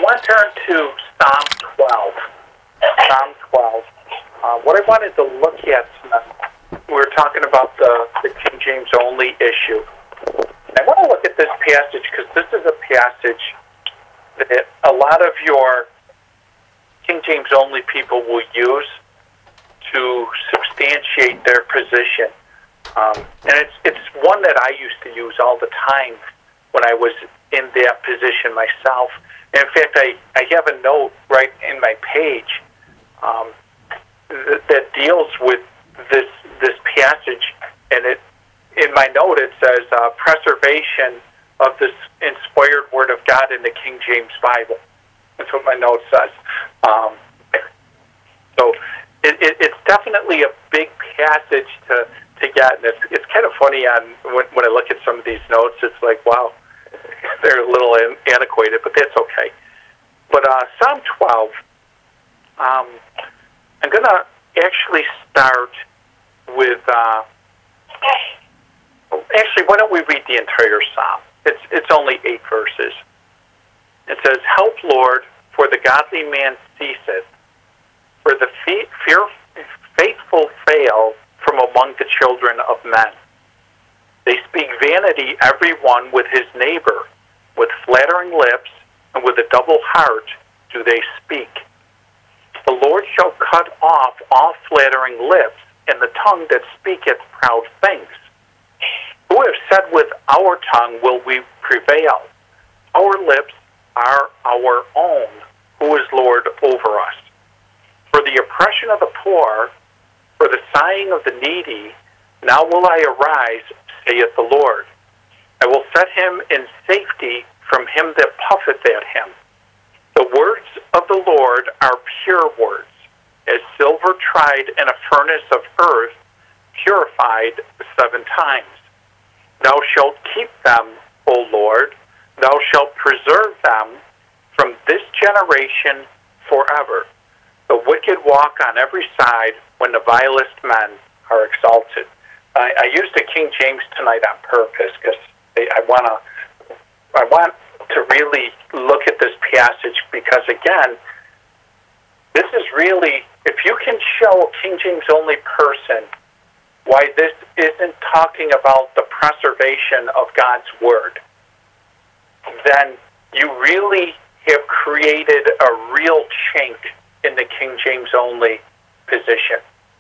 want to turn to Psalm 12. Psalm 12. What I wanted to look at tonight, we were talking about the King James only issue. I want to look at this passage because this is a passage that a lot of your King James only people will use to substantiate their position. And it's one that I used to use all the time when I was in that position myself. And in fact, I have a note right in my page that deals with this passage, and in my note it says preservation of this inspired Word of God in the King James Bible. That's what my note says. So it's definitely a big passage to get, and it's kind of funny when I look at some of these notes. It's like, wow, they're a little antiquated, but that's okay. But Psalm 12, I'm going to actually start with, actually, why don't we read the entire Psalm? It's only 8 verses. It says, "Help, Lord, for the godly man ceaseth, for the faithful fail from among the children of men. They speak vanity, every one with his neighbor. With flattering lips and with a double heart do they speak. The Lord shall cut off all flattering lips, and the tongue that speaketh proud things. Who have said, with our tongue will we prevail? Our lips are our own. Who is Lord over us? For the oppression of the poor, for the sighing of the needy, now will I arise, saith the Lord. I will set him in safety from him that puffeth at him. The words of the Lord are pure words, as silver tried in a furnace of earth, purified 7 times. Thou shalt keep them, O Lord. Thou shalt preserve them from this generation forever. The wicked walk on every side when the vilest men are exalted." I used the King James tonight on purpose because I want to really look at this passage because, again, this is really, if you can show a King James only person why this isn't talking about the preservation of God's Word, then you really have created a real chink in the King James only position.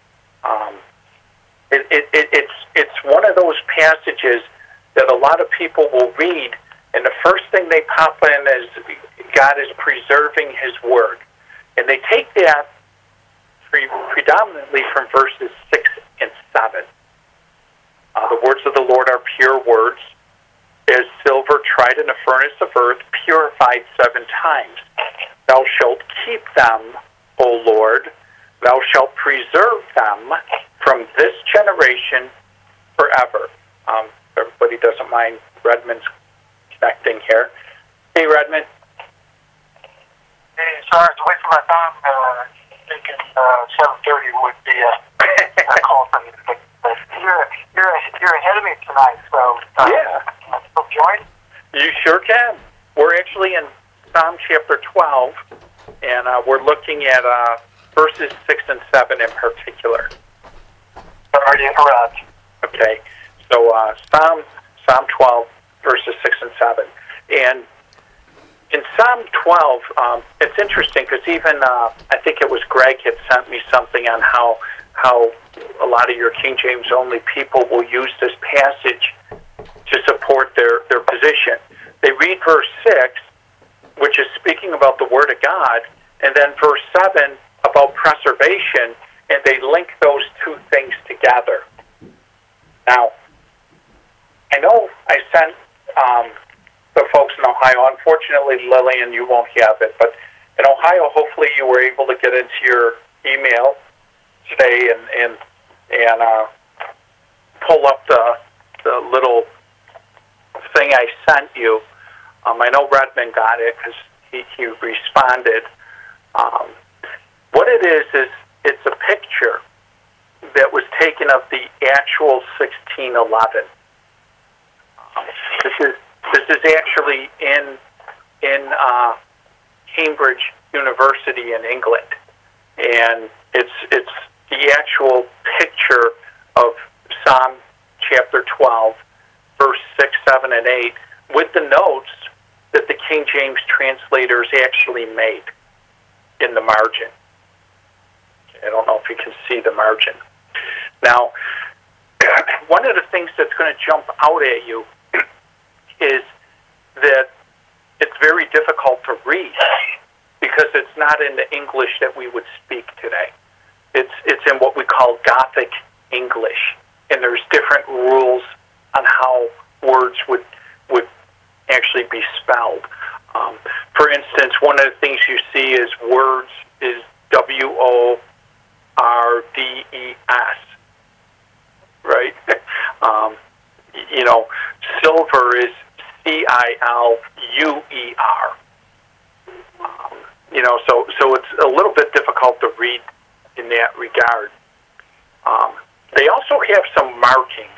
It's one of those passages that a lot of people will read, and the first thing they pop in is God is preserving His Word. And they take that predominantly from verses 6 and 7. The words of the Lord are pure words, as silver tried in a furnace of earth, purified 7 times. Thou shalt keep them, O Lord. Thou shalt preserve them from this generation forever. Everybody doesn't mind Redmond's connecting here. Hey, Redmond. Hey, sorry, I was away from my phone, thinking 7:30 would be a call from you. But you're ahead of me tonight, so yeah. Can I still join? You sure can. We're actually in Psalm chapter 12, and we're looking at verses 6 and 7 in particular. Sorry to interrupt. Okay, so Psalm 12, verses 6 and 7. And in Psalm 12, it's interesting because even, I think it was Greg had sent me something on how a lot of your King James only people will use this passage to support their position. They read verse 6, which is speaking about the Word of God, and then verse 7 about preservation, and they link those 2 things together. Now, I know I sent the folks in Ohio, unfortunately, Lillian, you won't have it, but in Ohio, hopefully you were able to get into your email today and pull up the little thing I sent you. I know Redmond got it because he responded. What it is it's a picture that was taken of the actual 1611. This is actually in Cambridge University in England, and it's the actual picture of Psalm chapter 12, verse 6, 7, and 8, with the notes that the King James translators actually made in the margin. I don't know if you can see the margin. Now, one of the things that's going to jump out at you is that it's very difficult to read because it's not in the English that we would speak today. It's in what we call Gothic English, and there's different rules on how words would actually be spelled. For instance, one of the things you see is words is WORDES, right? Silver is CILUER. So it's a little bit difficult to read in that regard. They also have some markings.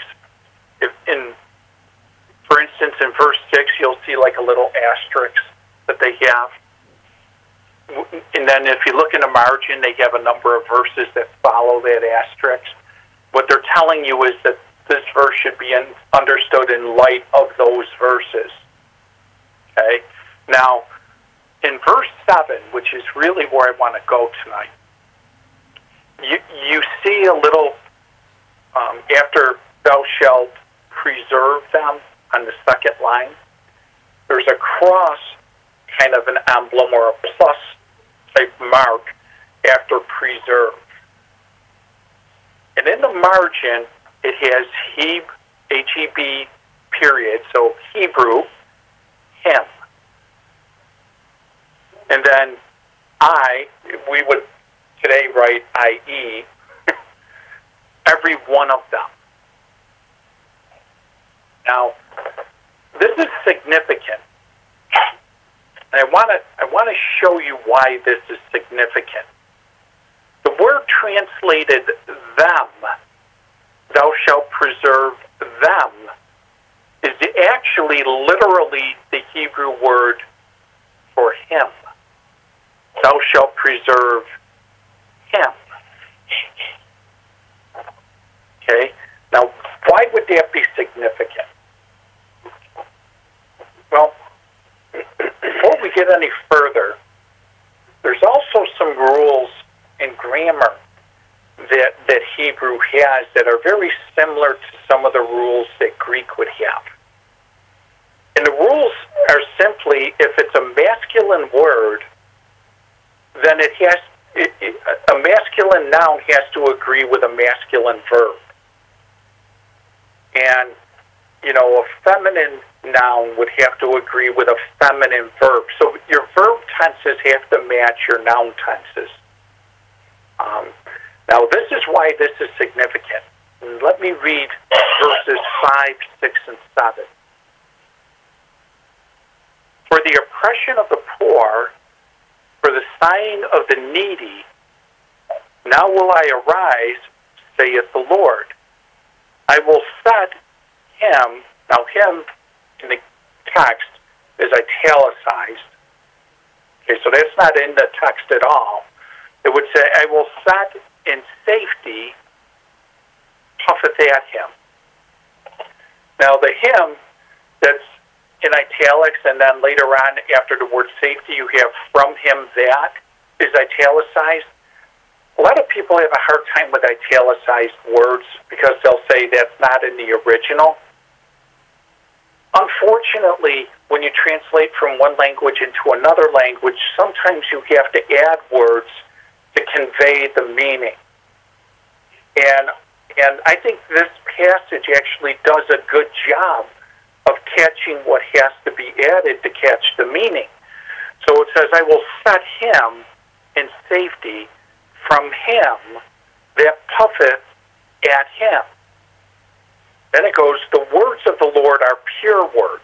For instance, in verse 6, you'll see like a little asterisk that they have. And then if you look in the margin, they have a number of verses that follow that asterisk. What they're telling you is that this verse should be understood in light of those verses. Okay? Now, in verse 7, which is really where I want to go tonight, you see a little, after thou shalt preserve them on the second line, there's a cross, kind of an emblem or a plus type mark after preserve. And in the margin, it has Heb, period, so Hebrew, him. And then we would today write IE, every one of them. Now, this is significant. And I want to show you why this is significant. The word translated them, thou shalt preserve them, is actually literally the Hebrew word for him. Thou shalt preserve him. Okay? Now, why would that be significant? Well, before we get any further, there's also some rules in grammar that Hebrew has that are very similar to some of the rules that Greek would have. And the rules are simply, if it's a masculine word, then a masculine noun has to agree with a masculine verb. And, a feminine noun would have to agree with a feminine verb. So your verb tenses have to match your noun tenses. Now, this is why this is significant. Let me read verses 5, 6, and 7. For the oppression of the poor, for the sighing of the needy, now will I arise, saith the Lord. I will set him, now him in the text is italicized. Okay, so that's not in the text at all. It would say, I will set in safety, puffeth at him. Now the him that's in italics, and then later on after the word safety you have from him that is italicized. A lot of people have a hard time with italicized words because they'll say that's not in the original. Unfortunately, when you translate from one language into another language, sometimes you have to add words to convey the meaning. And I think this passage actually does a good job of catching what has to be added to catch the meaning. So it says, I will set him in safety from him that puffeth at him. Then it goes, the words of the Lord are pure words.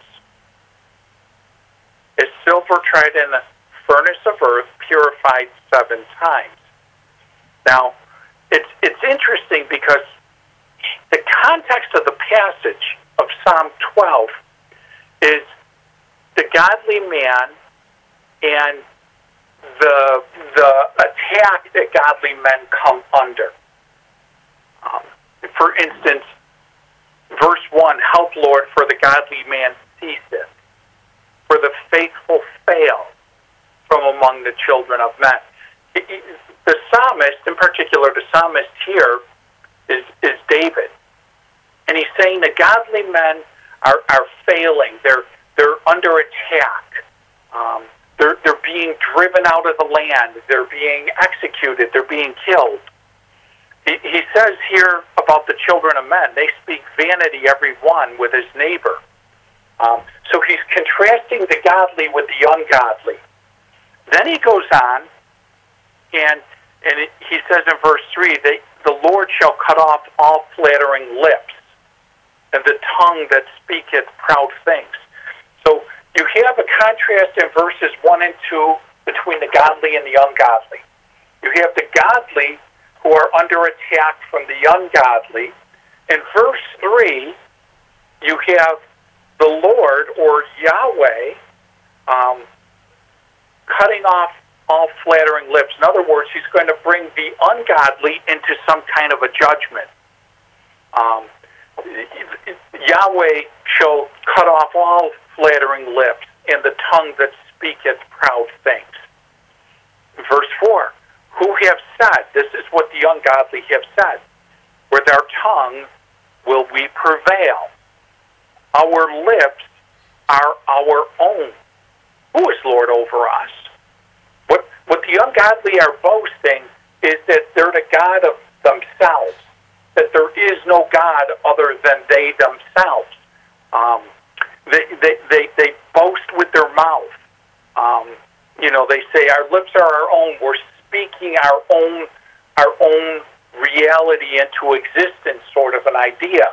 As silver tried in the furnace of earth, purified 7 times. Now, it's interesting because the context of the passage of Psalm 12 is the godly man and the attack that godly men come under. For instance, verse 1, help, Lord, for the godly man ceaseth, for the faithful fail from among the children of men. The psalmist, in particular, the psalmist here is David. And he's saying the godly men are failing. They're under attack. They're being driven out of the land. They're being executed. They're being killed. He says here about the children of men, they speak vanity every one with his neighbor. So he's contrasting the godly with the ungodly. Then he goes on, and he says in verse 3, the Lord shall cut off all flattering lips, and the tongue that speaketh proud things. So you have a contrast in verses 1 and 2 between the godly and the ungodly. You have the godly who are under attack from the ungodly. In verse 3, you have the Lord, or Yahweh, cutting off all flattering lips. In other words, he's going to bring the ungodly into some kind of a judgment. Yahweh shall cut off all flattering lips, and the tongue that speaketh proud things. Verse 4, who have said, this is what the ungodly have said, with our tongue will we prevail. Our lips are our own. Who is Lord over us? What the ungodly are boasting is that they're the God of themselves, that there is no God other than they themselves. They boast with their mouth. They say our lips are our own. We're speaking our own reality into existence, sort of an idea.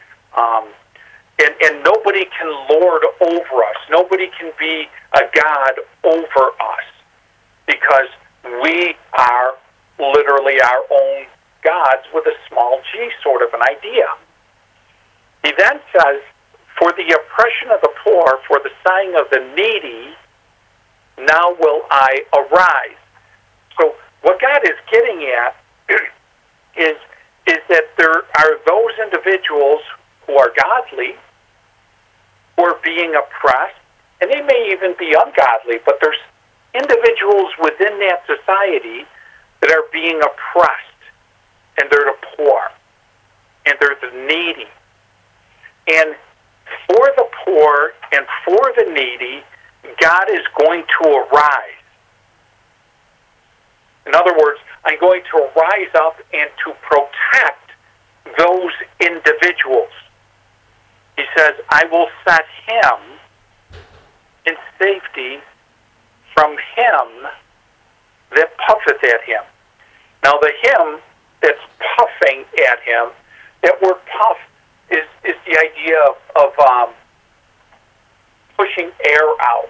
And nobody can lord over us. Nobody can be a God over us, because we are literally our own gods with a small g, sort of an idea. He then says, for the oppression of the poor, for the sighing of the needy, now will I arise. So what God is getting at is that there are those individuals who are godly, who are being oppressed, and they may even be ungodly, but there's individuals within that society that are being oppressed, and they're the poor, and they're the needy. And for the poor and for the needy, God is going to arise. In other words, I'm going to rise up and to protect those individuals. He says, I will set him in safety from him that puffeth at him. Now the him that's puffing at him, that word puff is the idea of pushing air out.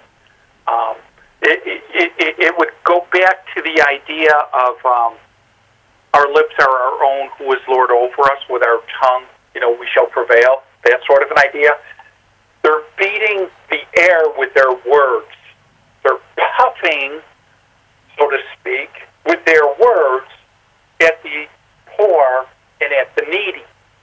It would go back to the idea of our lips are our own, who is Lord over us, with our tongue, we shall prevail, that sort of an idea. They're beating the air with their words. They're puffing, so to speak, with their words at the poor and at the needy.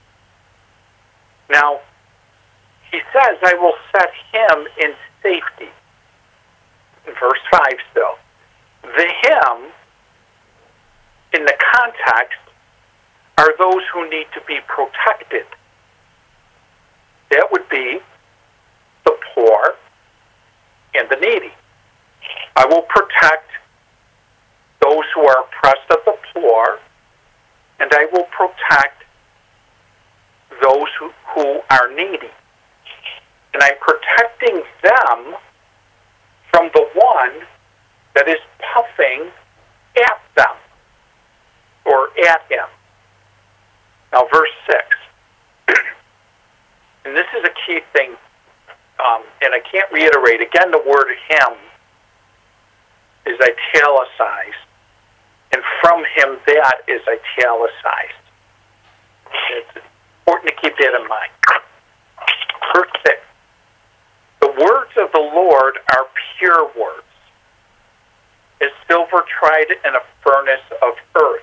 Now, he says, I will set him in safety. In verse 5 still. The him, in the context, are those who need to be protected. That would be the poor and the needy. I will protect those who are oppressed of the poor, and I will protect those who are needy. And I'm protecting them from the one that is puffing at them, or at him. Now, verse 6. And this is a key thing, and I can't reiterate. Again, the word him is italicized, and from him that is italicized. It's important to keep that in mind. Verse 6. The words of the Lord are pure words, as silver silver tried in a furnace of earth,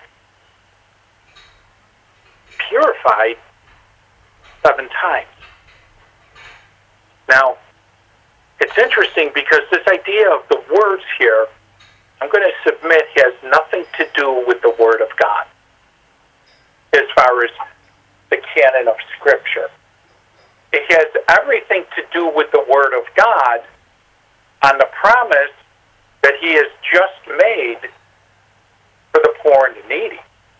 purified 7 times. Now, it's interesting because this idea of the words here, I'm going to submit, has nothing to do with the Word of God as far as the canon of Scripture. It has everything to do with the Word of God on the promise that He has just made for the poor and the needy.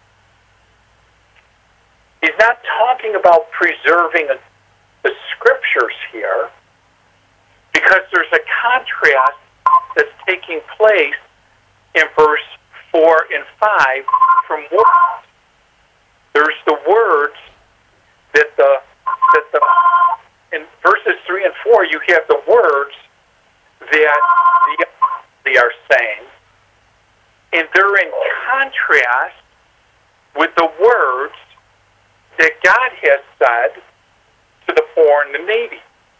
He's not talking about preserving the Scriptures here, because there's a contrast that's taking place in verse 4 and 5 from words. There's the words that in verses 3 and 4 you have the words that they are saying, and they're in contrast with the words that God has said to the poor and the needy.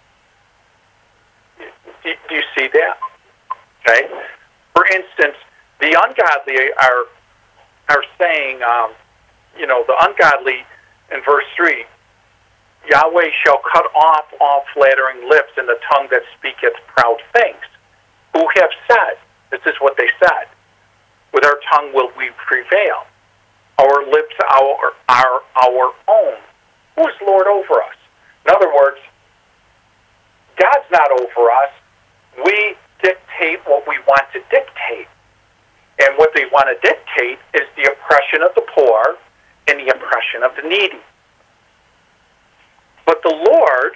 Do you see that? Okay. For instance, the ungodly are saying, the ungodly in verse 3, Yahweh shall cut off all flattering lips and the tongue that speaketh proud things. Who have said, this is what they said, with our tongue will we prevail. Our lips are our own. Who is Lord over us? In other words, God's not over us. We dictate what we want to dictate. And what they want to dictate is the oppression of the poor and the oppression of the needy. But the Lord,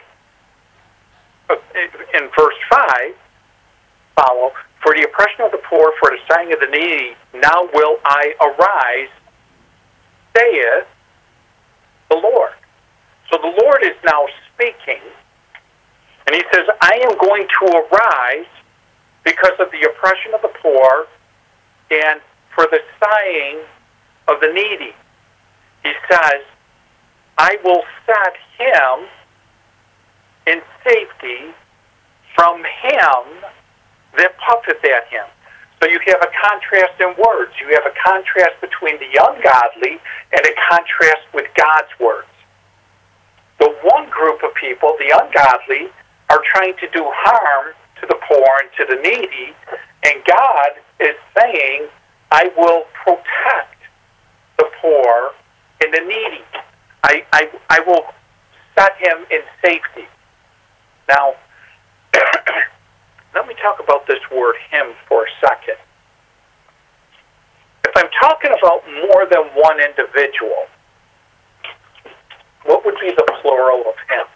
in verse 5, follow, for the oppression of the poor, for the sighing of the needy, now will I arise, saith the Lord. So the Lord is now speaking, and He says, I am going to arise because of the oppression of the poor and for the sighing of the needy. He says, I will set him in safety from him that puffeth at him. So you have a contrast in words. You have a contrast between the ungodly and a contrast with God's words. The one group of people, the ungodly, are trying to do harm to the poor and to the needy, and God is saying, I will protect the poor and the needy. I will set him in safety. Now, let me talk about this word him for a second. If I'm talking about more than one individual, what would be the plural of him?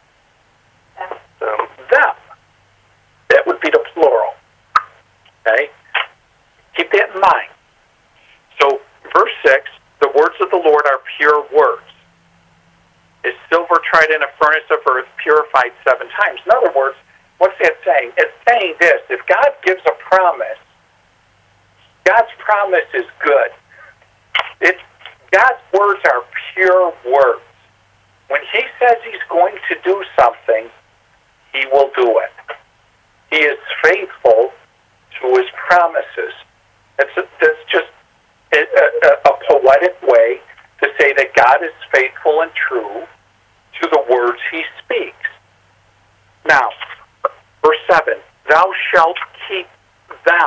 Them. That would be the plural. Okay? Keep that in mind. So, verse 6, the words of the Lord are pure words. Is silver tried in a furnace of earth, purified 7 times. In other words, what's that saying? It's saying this: if God gives a promise, God's promise is good. God's words are pure words. When He says He's going to do something, He will do it. He is faithful to His promises. That's just a poetic way to say that God is faithful and true to the words He speaks. Now, verse 7, thou shalt keep them.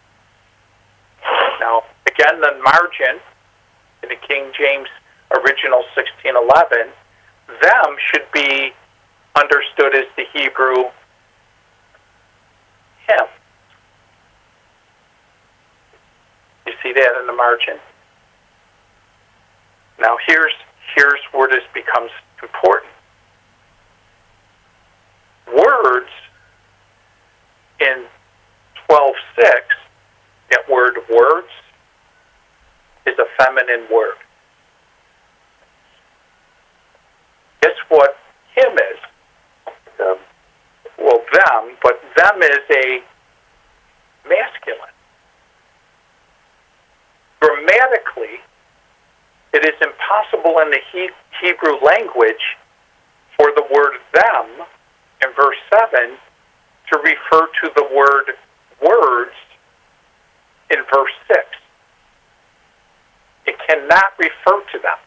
Now, again, the margin in the King James original 1611, them should be understood as the Hebrew him. You see that in the margin? Now here's where this becomes important. Words in 12:6, that word words is a feminine word. Guess what him is? Them, but them is a masculine. Grammatically, it is impossible in the Hebrew language for the word them in verse 7 to refer to the word words in verse 6. It cannot refer to them.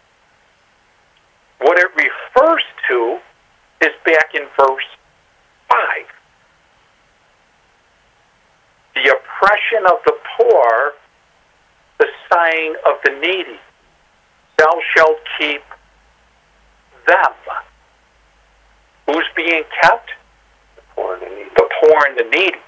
What it refers to is back in verse 5. The oppression of the poor, the sighing of the needy. Thou shalt keep them. Who's being kept? The poor and the needy. The poor and the needy.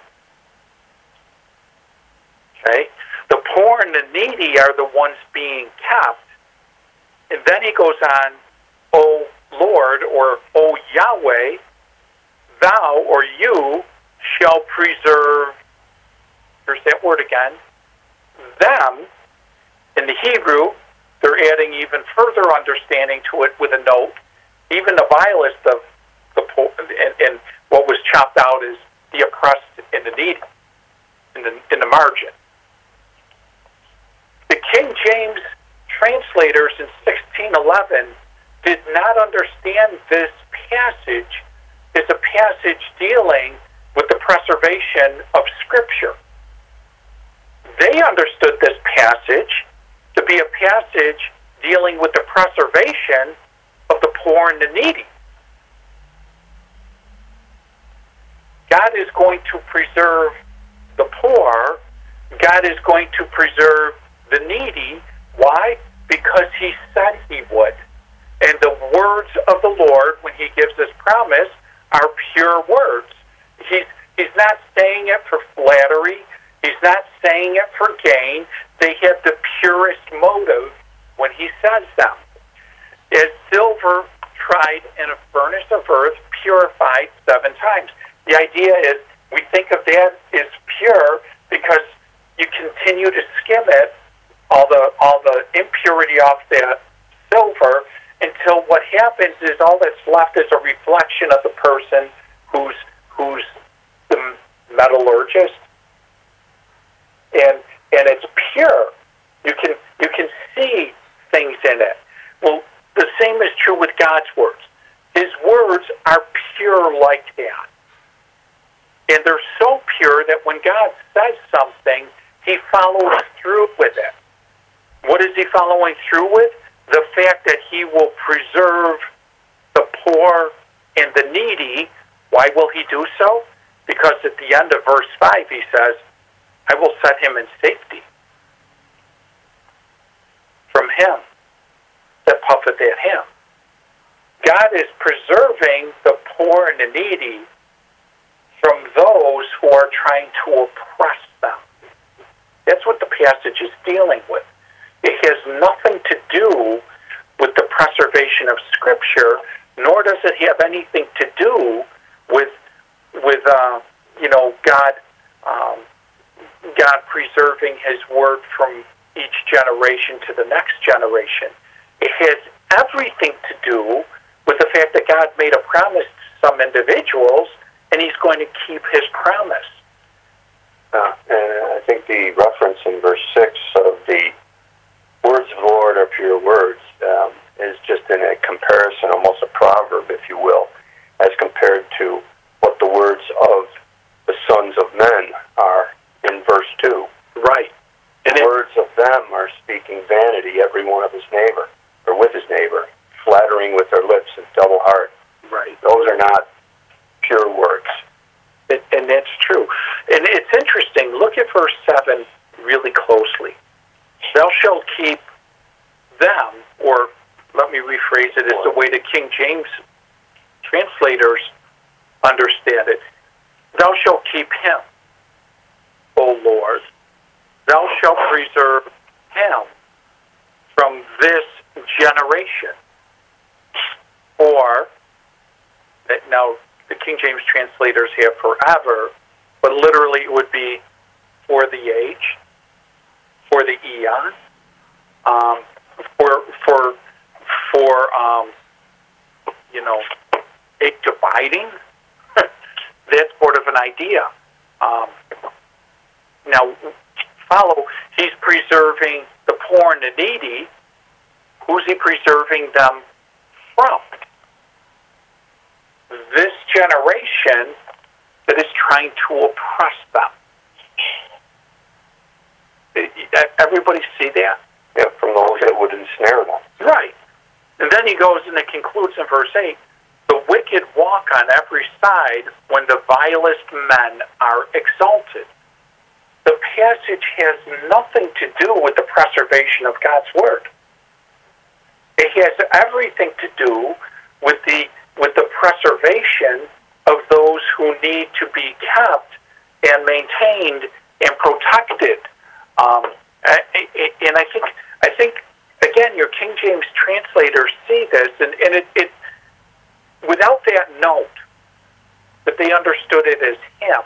Okay? The poor and the needy are the ones being kept. And then he goes on, O Lord, or O Yahweh, thou or you shall preserve, here's that word again, them. In the Hebrew, they're adding even further understanding to it with a note. Even the vilest of the poor, and what was chopped out is the oppressed and the needy, in the margin. The King James translators in 1611 did not understand this passage as a passage dealing with the preservation of Scripture. They understood this passage to be a passage dealing with the preservation of the poor and the needy. God is going to preserve the poor. God is going to preserve the needy. Why? Because he said he would. And the words of the Lord, when he gives this promise, are pure words. He's not saying it for flattery. He's not saying it for gain. They have the purest motive when he says them. As silver tried in a furnace of earth, purified 7 times. The idea is we think of that as pure because you continue to skim it, all the impurity off that silver, until what happens is all that's left is a reflection of the person who's the metallurgist, and it's pure. You can see things in it. Well, the same is true with God's words. His words are pure like that. And they're so pure that when God says something, he follows through with it. What is he following through with? The fact that he will preserve the poor and the needy. Why will he do so? Because at the end of verse 5 he says, I will set him in safety from him that puffeth at him. God is preserving the poor and the needy from those who are trying to oppress them. That's what the passage is dealing with. It has nothing to do with the preservation of Scripture, nor does it have anything to do with God preserving his word from each generation to the next generation. It has everything to do with the fact that God made a promise to some individuals, and he's going to keep his promise. And I think the reference in verse 6 of the words of the Lord are pure words is just in a comparison, almost a proverb, if you will, as compared to what the words of the sons of men are in verse 2. Right. And the words of them are speaking vanity, every one of his neighbor, or with his neighbor, flattering with their lips and double heart. Right. Those are not pure words. And that's true. And it's interesting. Look at verse 7 really closely. Thou shalt keep them, or let me rephrase it as the way the King James translators understand it. Thou shalt keep him, O Lord. Thou shalt preserve him from this generation. Or, now the King James translators have forever, but literally it would be for the age, for the eon, for abiding. That's sort of an idea. Now, follow, he's preserving the poor and the needy. Who's he preserving them from? This generation that is trying to oppress them. Everybody see that? Yeah, from those that would ensnare them. Right. And then he goes and it concludes in verse 8, the wicked walk on every side when the vilest men are exalted. The passage has nothing to do with the preservation of God's Word. It has everything to do with the preservation of those who need to be kept and maintained and protected. And I think again, your King James translators see this, and it without that note that they understood it as him,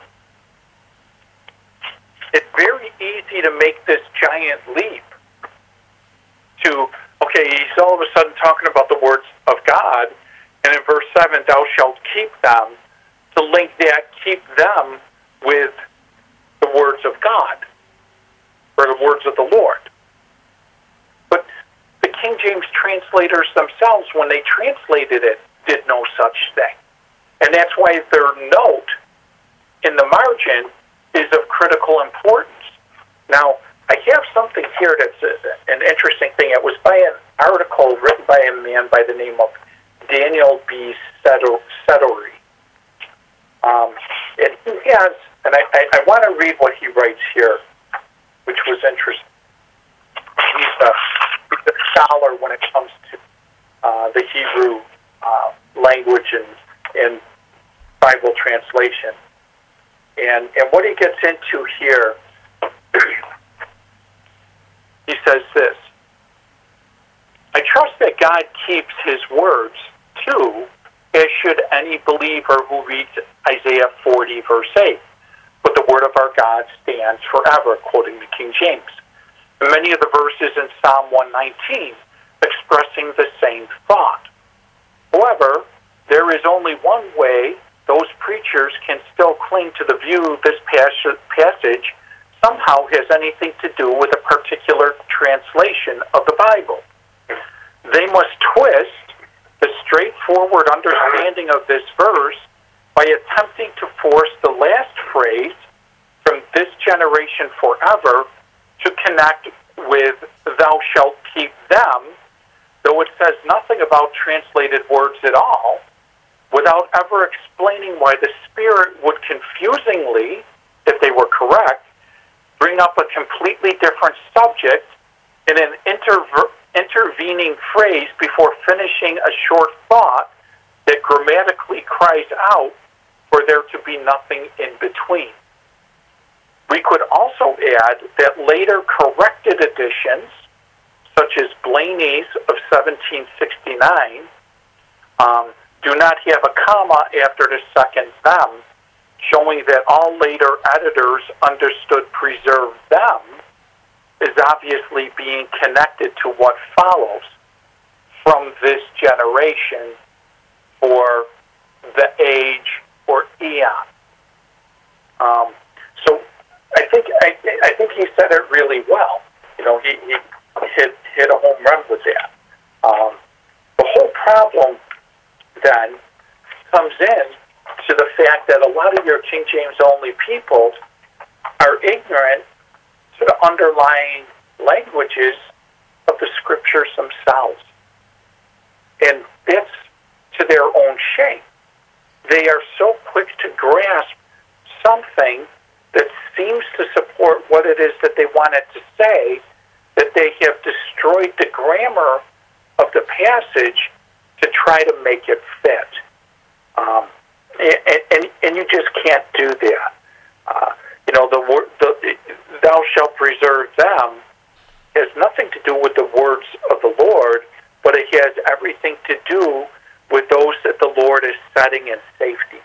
it's very easy to make this giant leap to, okay, he's all of a sudden talking about the words of God, and in verse 7, thou shalt keep them, to link that keep them with the words of God, or the words of the Lord. But the King James translators themselves, when they translated it, did no such thing. And that's why their note in the margin is of critical importance. Now, I have something here that's an interesting thing. It was by an article written by a man by the name of Daniel B. Settery. And he has, and I want to read what he writes here, which was interesting. He's a scholar when it comes to the Hebrew language and Bible translation. And what he gets into here, he says this, I trust that God keeps his words, too, as should any believer who reads Isaiah 40, verse 8. But the word of our God stands forever, quoting the King James. And many of the verses in Psalm 119 expressing the same thought. However, there is only one way those preachers can still cling to the view this passage somehow has anything to do with a particular translation of the Bible. They must twist the straightforward understanding of this verse by attempting to force the last phrase from this generation forever to connect with thou shalt keep them, though it says nothing about translated words at all, without ever explaining why the Spirit would confusingly, if they were correct, bring up a completely different subject in an intervening phrase before finishing a short thought that grammatically cries out for there to be nothing in between. We could also add that later corrected editions, such as Blaney's of 1769, do not have a comma after the second them, showing that all later editors understood preserve them is obviously being connected to what follows from this generation or the age or eon. So I think he said it really well. You know, he hit a home run with that. The whole problem then comes in to the fact that a lot of your King James only people are ignorant to the underlying languages of the scriptures themselves. And that's to their own shame. They are so quick to grasp something that seems to support what it is that they wanted to say, that they have destroyed the grammar of the passage to try to make it fit. And you just can't do that. You know, the word, thou shalt preserve them has nothing to do with the words of the Lord, but it has everything to do with those that the Lord is setting in safety.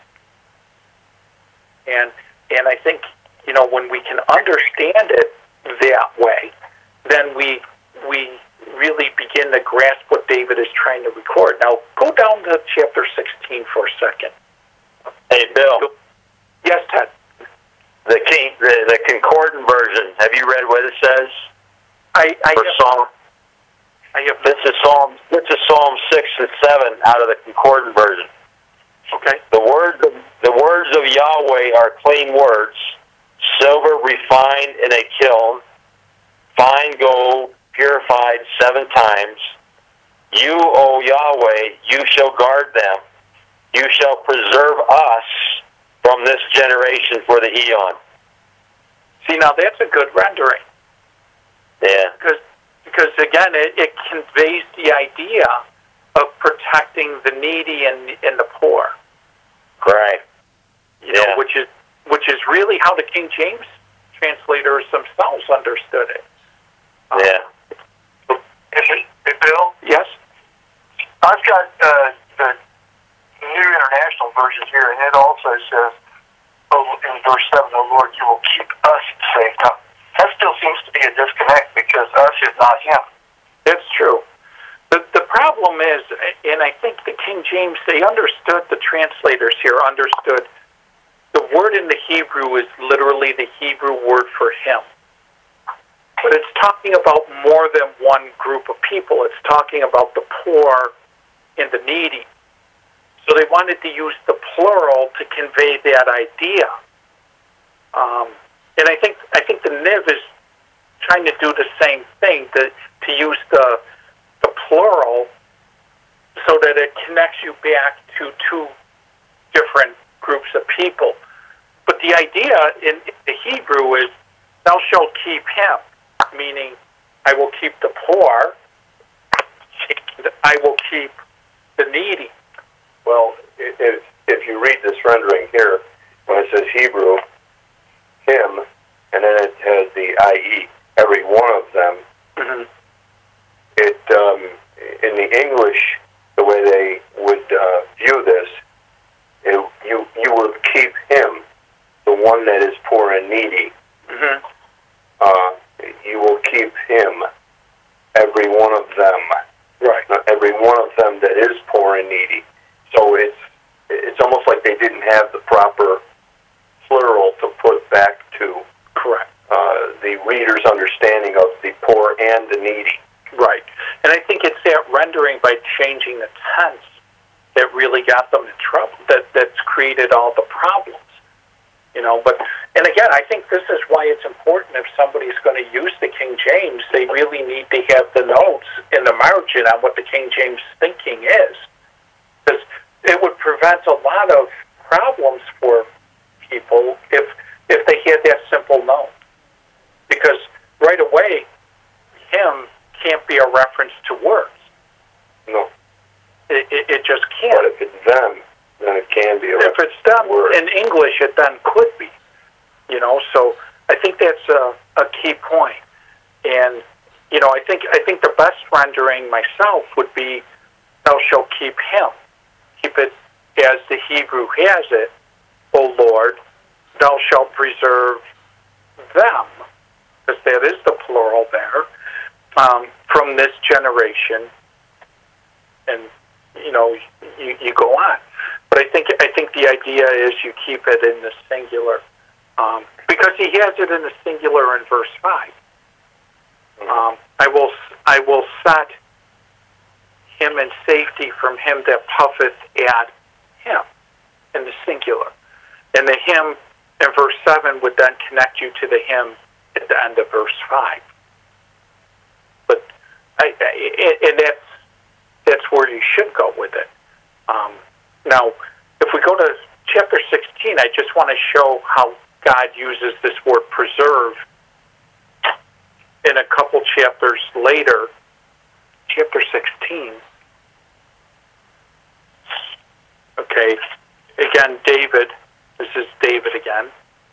And I think, you know, when we can understand it that way, then we really begin to grasp what David is trying to record. Now, go down to chapter 16 for a second. Hey, Bill. Yes, Ted. The Concordant version. Have you read what it says? I have. This is Psalm 6 and 7 out of the Concordant version. Okay. The words of Yahweh are clean words, silver refined in a kiln, and go purified 7 times. You, O Yahweh, you shall guard them. You shall preserve us from this generation for the Eon. See, now that's a good rendering. Yeah. Because again, it conveys the idea of protecting the needy and the poor. Right. You know, which is really how the King James translators themselves understood it. Yeah. Hey, Bill? Yes? I've got the New International Version here, and it also says, in verse 7, "O Lord, you will keep us safe." Now, that still seems to be a disconnect because us is not him. That's true. The problem is, and I think the King James, they understood, the translators here understood, the word in the Hebrew is literally the Hebrew word for him. But it's talking about more than one group of people. It's talking about the poor and the needy. So they wanted to use the plural to convey that idea. And I think the Niv is trying to do the same thing, to use the plural so that it connects you back to 2 different groups of people. But the idea in the Hebrew is, thou shalt keep him, meaning I will keep the poor, and I will keep the needy. Well, if you read this rendering here, when it says Hebrew, him, and then it has the IE, every one of them, Mm-hmm. it in the English, the way they would view this, you will keep him, the one that is poor and needy. Mm-hmm. You will keep him, every one of them. Right. Every one of them that is poor and needy. So it's almost like they didn't have the proper plural to put back to Correct. The reader's understanding of the poor and the needy. Right. And I think it's that rendering by changing the tense that really got them in trouble, that's created all the problems. You know, and again, I think this is why it's important if somebody's going to use the King James, they really need to have the notes in the margin on what the King James thinking is. Because it would prevent a lot of problems for people if they had that simple note. Because right away, him can't be a reference to words. No. It just can't. But if it's them, then it can be a If it's done word. in English, it then could be. You know, so I think that's a key point. And, you know, I think the best rendering myself would be, thou shalt keep him. Keep it as the Hebrew has it, O Lord, thou shalt preserve them, because that is the plural there, from this generation. And, you know, you go on. But I think the idea is you keep it in the singular, because he has it in the singular in verse 5. I will set him in safety from him that puffeth at him, in the singular. And the him in verse 7 would then connect you to the him at the end of verse 5. But and that's where you should go with it. Now, if we go to chapter 16, I just want to show how God uses this word preserve in a couple chapters later. Chapter 16. Okay, again, David. This is David again.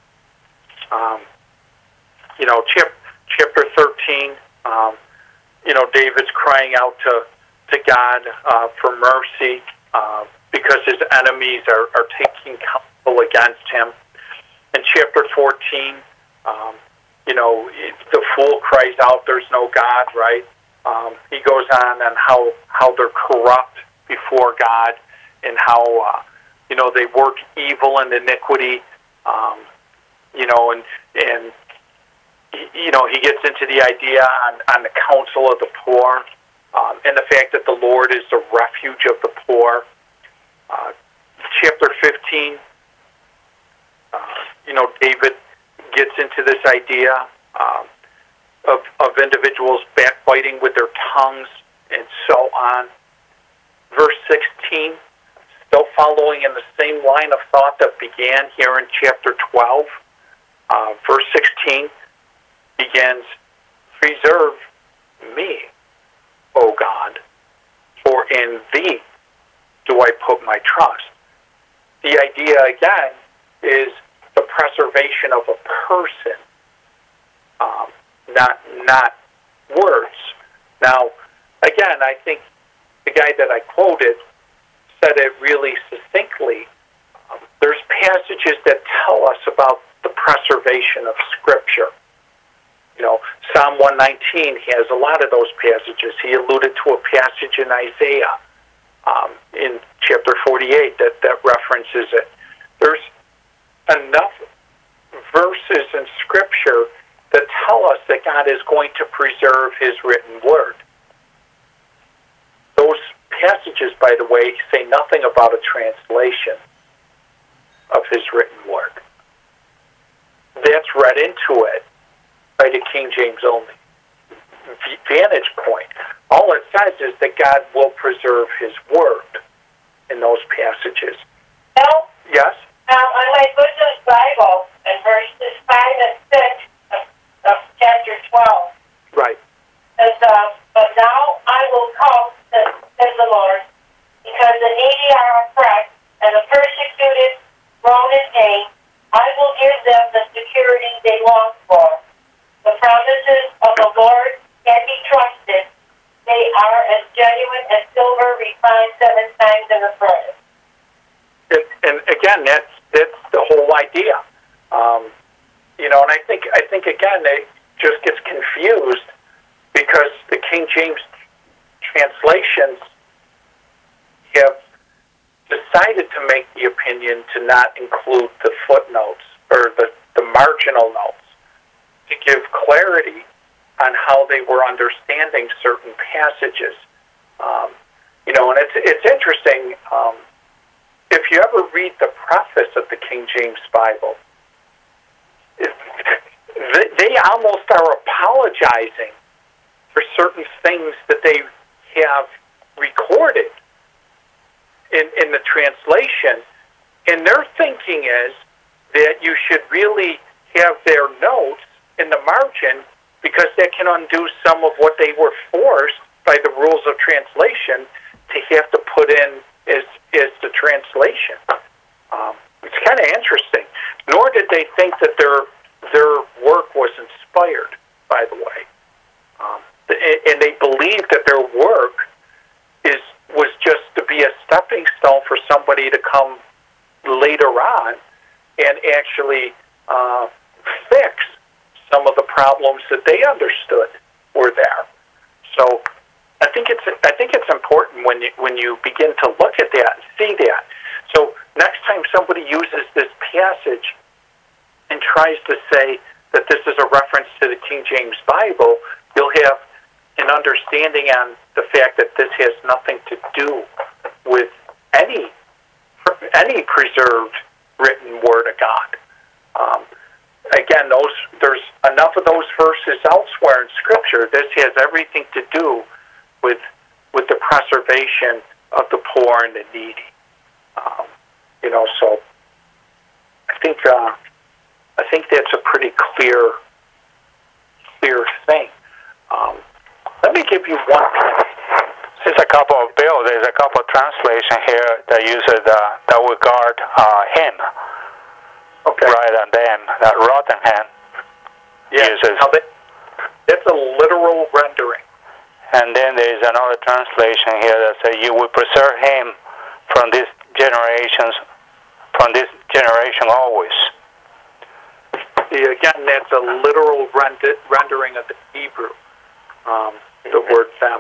You know, chapter 13. You know, David's crying out to God for mercy because his enemies are taking counsel against him. In chapter 14, you know, the fool cries out, "There's no God," right? He goes on how they're corrupt before God and how you know, they work evil and iniquity. You know, and you know, he gets into the idea on the counsel of the poor, and the fact that the Lord is the refuge of the poor. Chapter 15, you know, David gets into this idea of individuals backbiting with their tongues and so on. Verse 16, still following in the same line of thought that began here in chapter 12. Verse 16 begins, "Preserve me, O God, for in thee do I put my trust." The idea, again, is the preservation of a person, not words. Now, again, I think the guy that I quoted said it really succinctly. There's passages that tell us about the preservation of Scripture. You know, Psalm 119 has a lot of those passages. He alluded to a passage in Isaiah in chapter 48 that references it. There's enough verses in Scripture that tell us that God is going to preserve His written word. Those passages, by the way, say nothing about a translation of His written word. That's read into it by the King James only vantage point. All it says is that God will preserve His word in those passages. Well, Yes? on my Good News Bible, in verses 5 and 6 of chapter 12, Right. says, "But now I will come, says the Lord, because the needy are oppressed, and the persecuted groan in pain. I will give them the security they long for. The promises of the Lord can be trusted. They are as genuine as silver refined 7 times in a furnace." And again, that's the whole idea. You know, and I think again it just gets confused because the King James translations have decided to make the opinion to not include the footnotes or the marginal notes to give clarity on how they were understanding certain passages. You know, and it's interesting. If you ever read the preface of the King James Bible, they almost are apologizing for certain things that they have recorded in the translation. And their thinking is that you should really have their notes in the margin because that can undo some of what they were forced by the rules of translation to have to put in as the translation. It's kind of interesting. Nor did they think that their work was inspired, by the way. And they believed that their work was just to be a stepping stone for somebody to come later on and actually fix some of the problems that they understood were there. So I think it's important when you begin to look at that and see that. So next time somebody uses this passage and tries to say that this is a reference to the King James Bible, you'll have an understanding on the fact that this has nothing to do with any preserved written word of God. Again, there's enough of those verses elsewhere in Scripture. This has everything to do with the preservation of the poor and the needy. You know, so I think that's a pretty clear thing. Let me give you one. There's a couple of translations here that uses that will guard him. Okay. Right, and then that Rotherham uses. Now that's a literal rendering. And then there's another translation here that says, "You will preserve him from this generation always." Again, that's a literal rendering of the Hebrew. The word "them."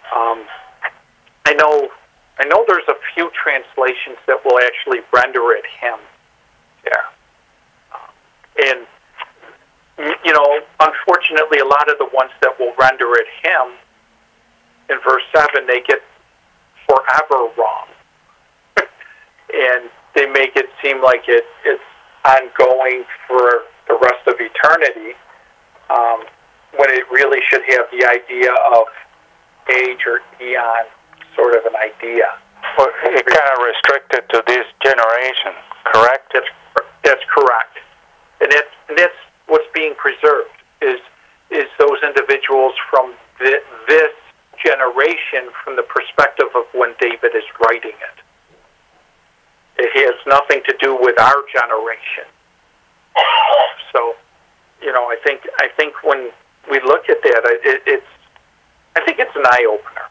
I know. There's a few translations that will actually render it "him." Yeah. And you know, unfortunately, a lot of the ones that will render it "him" in verse 7, they get forever wrong, and they make it seem like it's ongoing for the rest of eternity. when it really should have the idea of age or eon, sort of an idea. Well, it kind of restricted to this generation, correct? That's correct, and that's what's being preserved is those individuals from this generation from the perspective of when David is writing it. It has nothing to do with our generation. So, I think when we look at that, I think it's an eye opener.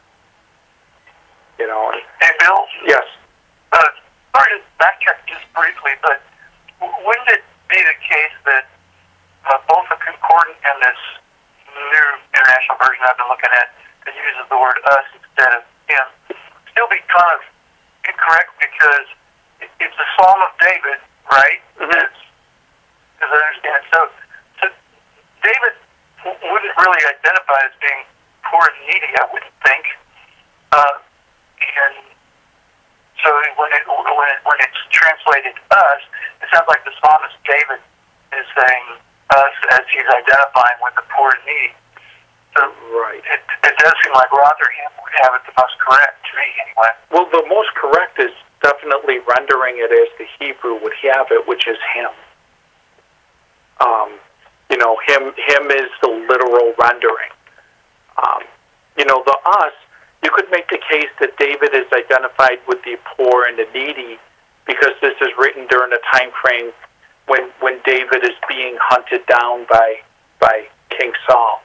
Hey, Bill. Yes. Sorry to backtrack just briefly, but wouldn't it be the case that both the concordant and this new international version I've been looking at that uses the word us instead of him still be kind of incorrect because it's a Psalm of David, right? Mm-hmm. As I understand. So David wouldn't really identify as being poor and needy, I wouldn't think. And so when it's translated us, it sounds like the psalmist David is saying us as he's identifying with the poor and needy. So right. It does seem like Rotherham would have it the most correct to me, anyway. Well, the most correct is definitely rendering it as the Hebrew would have it, which is him. Him is the literal rendering. The us, you could make the case that David is identified with the poor and the needy because this is written during a time frame when David is being hunted down by King Saul.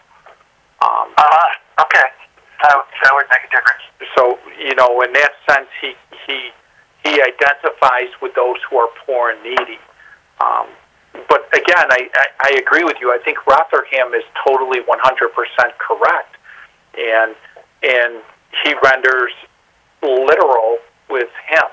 Okay. That would make a difference. So, in that sense, he identifies with those who are poor and needy. But again, I agree with you. I think Rotherham is totally 100% correct, and he renders literal with him.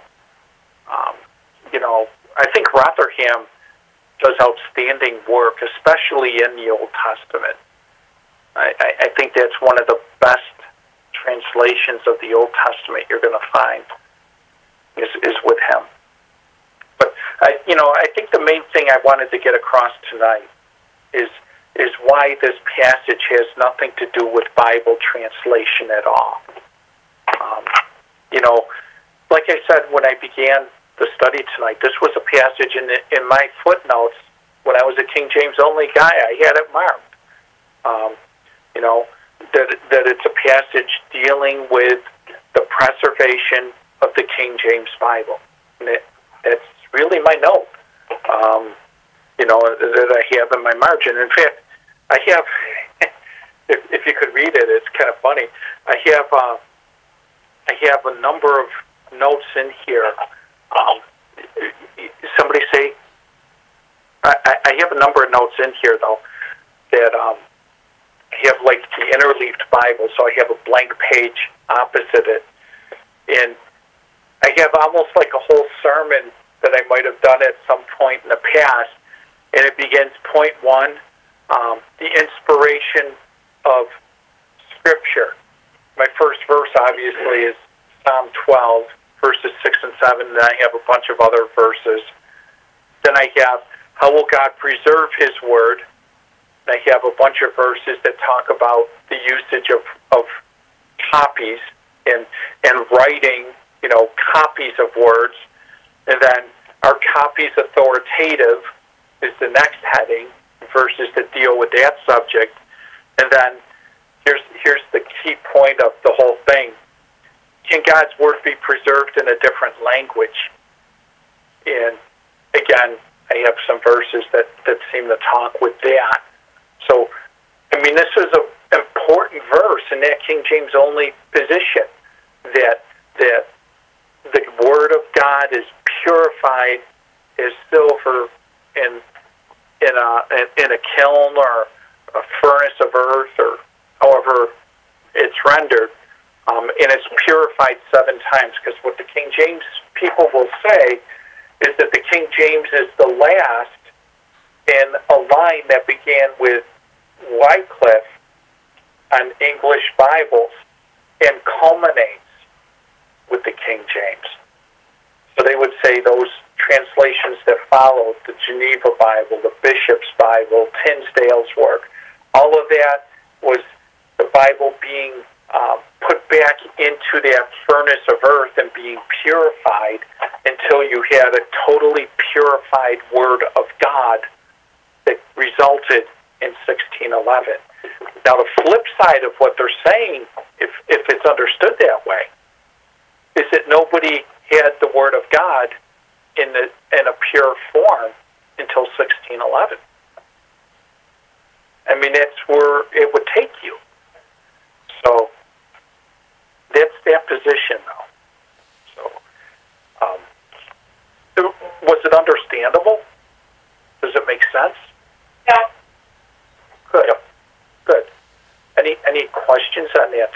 I think Rotherham does outstanding work, especially in the Old Testament. I think that's one of the best translations of the Old Testament you're going to find is with him. But I think the main thing I wanted to get across tonight is why this passage has nothing to do with Bible translation at all. Like I said when I began the study tonight, this was a passage in my footnotes when I was a King James only guy. I had it marked. That it's a passage dealing with the preservation of the King James Bible. And it's really my note, that I have in my margin. In fact, I have, if you could read it, it's kind of funny. I have a number of notes in here. Somebody say, I have a number of notes in here, though, that I have like the interleaved Bible, so I have a blank page opposite it. And I have almost like a whole sermon that I might have done at some point in the past. And it begins, point 1, the inspiration of Scripture. My first verse, obviously, is Psalm 12, verses 6 and 7. Then I have a bunch of other verses. Then I have, how will God preserve His Word? And I have a bunch of verses that talk about the usage of copies and writing, copies of words. And then, are copies authoritative is the next heading, verses that deal with that subject. And then, here's the key point of the whole thing. Can God's Word be preserved in a different language? And again, I have some verses that seem to talk with that. So, this is an important verse in that King James only position, that the Word of God is purified as silver in a kiln or a furnace of earth, or however it's rendered, and it's purified 7 times. Because what the King James people will say is that the King James is the last in a line that began with Wycliffe on English Bibles and culminates with the King James. So they would say those translations that followed, the Geneva Bible, the Bishop's Bible, Tinsdale's work, all of that was the Bible being put back into that furnace of earth and being purified until you had a totally purified Word of God that resulted in 1611. Now, the flip side of what they're saying, if it's understood that way, is that nobody had the Word of God in a pure form until 1611. I mean, that's where it would take you. So that's that position, though. So, was it understandable? Does it make sense? Yeah. Good. Yep. Good. Any questions on that?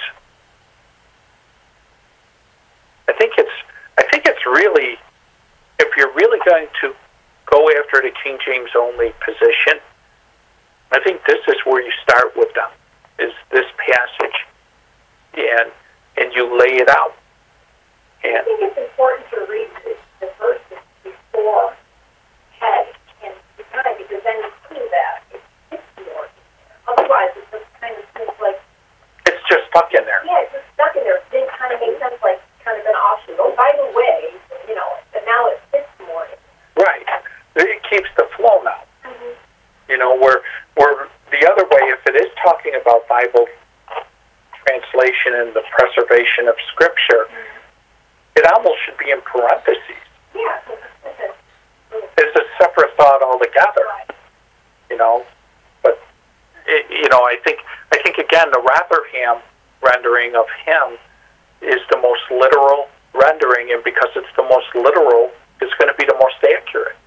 I think it's really, if you're really going to go after the King James only position, I think this is where you start with them, is this passage, and you lay it out. And I think it's important to read the verses before text and behind, because then you see that it fits more in there. Otherwise, it just kind of seems like it's just stuck in there. yeah, it's just stuck in there. It didn't kind of make sense, like kind of an offshoot. Oh, by the way, but now it fits more. Right. It keeps the flow now. Mm-hmm. Where the other way, if it is talking about Bible translation and the preservation of Scripture, it almost should be in parentheses. Yeah. It's a separate thought altogether. But I think again the Rotherham rendering of him is the most literal rendering, and because it's the most literal, it's going to be the most accurate.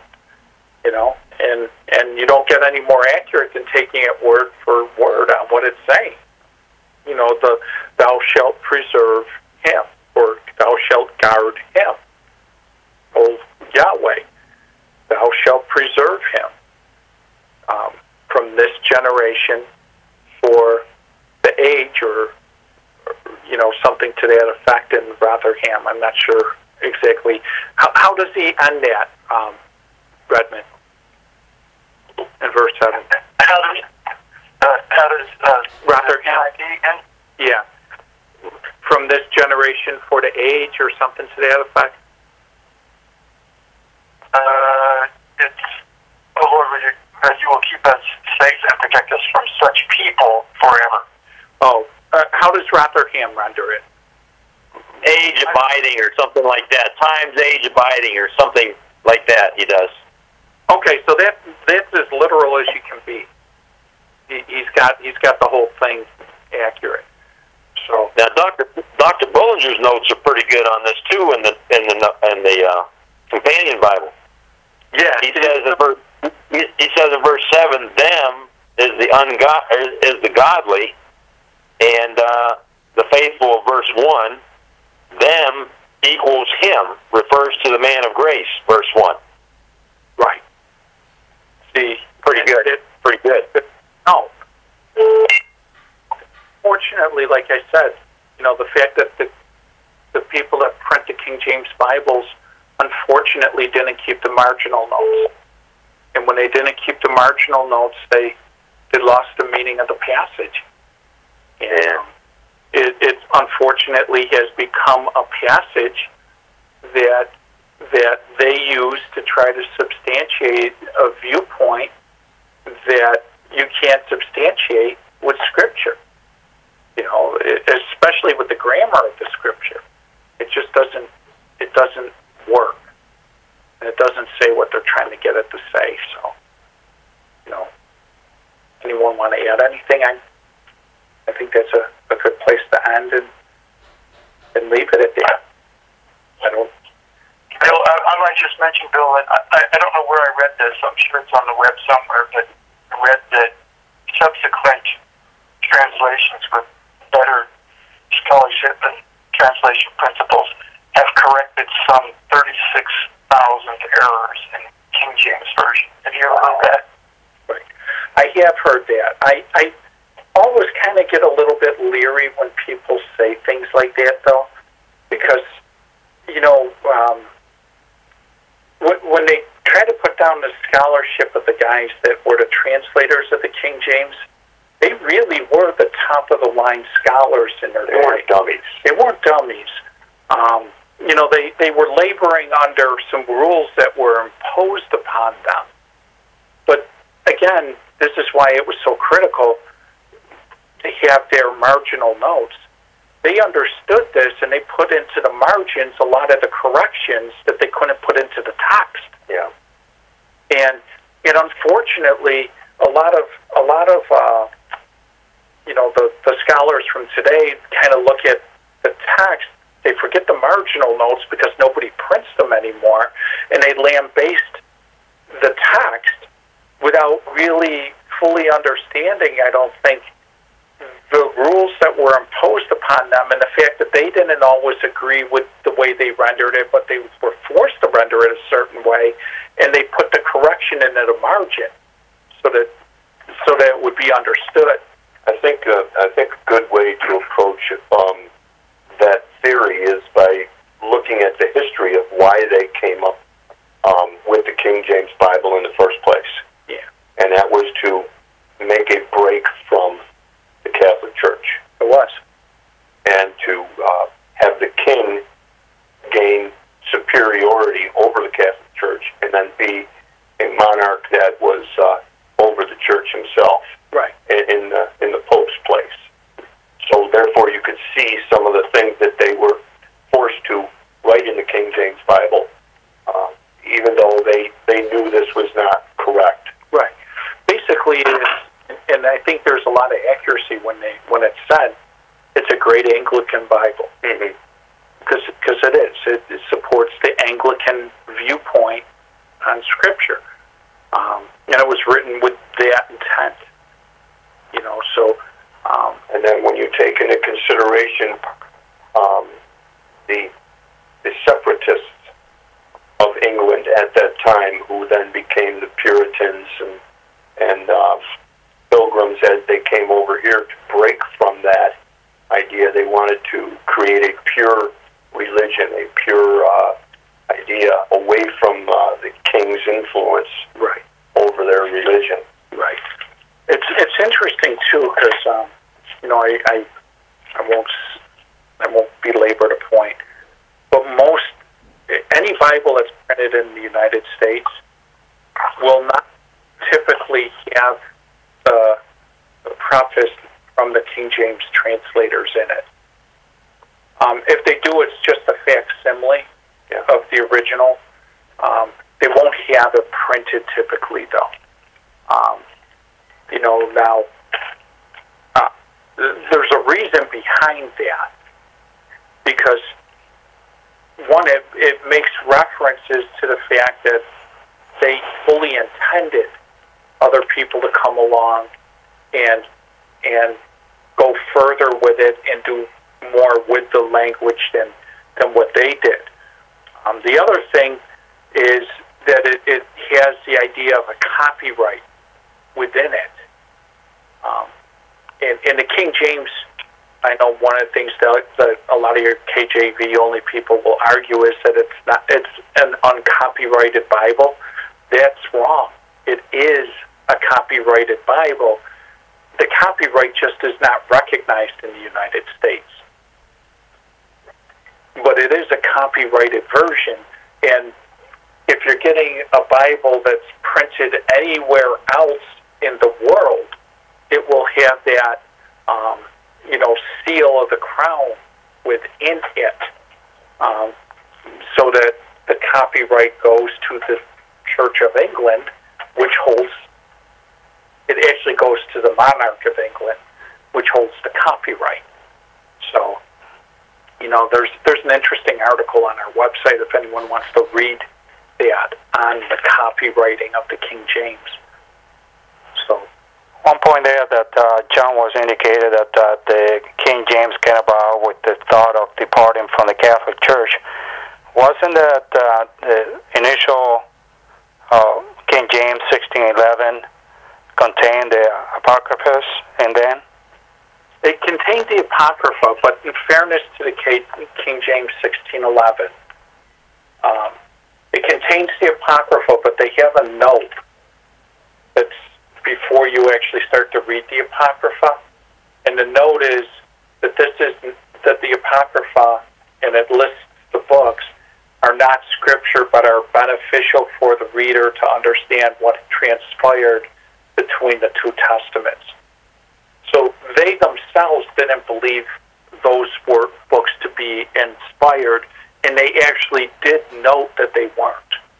And you don't get any more accurate than taking it word for word on what it's saying. The thou shalt preserve him, or thou shalt guard him. Oh, Yahweh, thou shalt preserve him from this generation for the age, or something to that effect in Rotherham. I'm not sure exactly. How does he end that, Redmond? In verse 7. How does Rotherham? again? Yeah. From this generation for the age, or something to that effect? It's, oh Lord, you will keep us safe and protect us from such people forever. Oh, how does Rotherham render it? Age abiding or something like that. Times age abiding or something like that he does. Okay, so that's as literal as you can be. He's got the whole thing accurate. So now, Dr. Bullinger's notes are pretty good on this too in the Companion Bible. yeah, He says in verse 7, them is the godly, and the faithful, verse 1, them equals him, refers to the man of grace, verse 1. right. See, Pretty good. Pretty good. No. Fortunately, like I said, the fact that the people that print the King James Bibles unfortunately didn't keep the marginal notes. And when they didn't keep the marginal notes, they lost the meaning of the passage. And it unfortunately has become a passage that they use to try to substantiate a viewpoint that you can't substantiate with Scripture. Especially with the grammar of the Scripture, it just doesn't work, and it doesn't say what they're trying to get it to say. So, anyone want to add anything? I think that's a good place to end and leave it at that. Bill, I might just mention, Bill, that I don't know where I read this. I'm sure it's on the web somewhere, but I read that subsequent translations with better scholarship and translation principles have corrected some 36,000 errors in King James Version. Have you ever heard that? Right. I have heard that. I always kind of get a little bit leery when people say things like that, though, because, when they try to put down the scholarship of the guys that were the translators of the King James, they really were the top of the line scholars in their They day. weren't dummies. They weren't dummies. They were laboring under some rules that were imposed upon them. But again, this is why it was so critical to have their marginal notes. They understood this, and they put into the margins a lot of the corrections that they couldn't put into the text. Yeah. And unfortunately, a lot of the scholars from today kind of look at the text. They forget the marginal notes because nobody prints them anymore, and they lambaste the text without really fully understanding, I don't think, the rules that were imposed upon them, and the fact that they didn't always agree with the way they rendered it, but they were forced to render it a certain way, and they put the correction into the margin so that it would be understood. I think a good way to approach that theory is by looking at the history of why they came up with the King James Bible in the first place. Yeah. And that was to make a break from the Catholic Church. It was. And to have the king gain superiority over the Catholic Church and then be a monarch that was over the church himself. Right. In the Pope's place. So therefore you could see some of the things that they were forced to write in the King James Bible, even though they knew this was not correct. Right. Basically, and I think there's a lot of accuracy when it's said, it's a great Anglican Bible. Mm-hmm. Because it is. It supports the Anglican viewpoint on Scripture. And it was written with that intent. And then when you take into consideration the separatists of England at that time, who then became the Puritans and Pilgrims as they came over here to break from that idea, they wanted to create a pure religion, a pure idea away from the king's influence Right. over their religion. Right. It's interesting too because I won't belabor the point, but any Bible that's printed in the United States will not typically have the preface from the King James translators in it. If they do, it's just a facsimile of the original. They won't have it printed typically, though. Now, there's a reason behind that, because one, it makes references to the fact that they fully intended other people to come along and go further with it and do more with the language than what they did. The other thing is that it has the idea of a copyright within it. In the King James, I know one of the things that a lot of your KJV only people will argue is that it's an uncopyrighted Bible. That's wrong. It is a copyrighted Bible. The copyright just is not recognized in the United States. But it is a copyrighted version, and if you're getting a Bible that's printed anywhere else in the world, it will have that, seal of the crown within it, so that the copyright goes to the Church of England, which holds. It actually goes to the monarch of England, which holds the copyright. So, there's an interesting article on our website if anyone wants to read that on the copywriting of the King James. So, one point there that John was indicated that the King James came about with the thought of departing from the Catholic Church. Wasn't that the initial King James 1611 contained the Apocryphas, and then? It contained the Apocrypha, but in fairness to the King James 1611, it contains the Apocrypha, but they have a note that's before you actually start to read the Apocrypha. And the note is that that the Apocrypha, and it lists the books, are not scripture but are beneficial for the reader to understand what transpired between the two testaments. So they themselves didn't believe those were books to be inspired, and they actually did note that they weren't.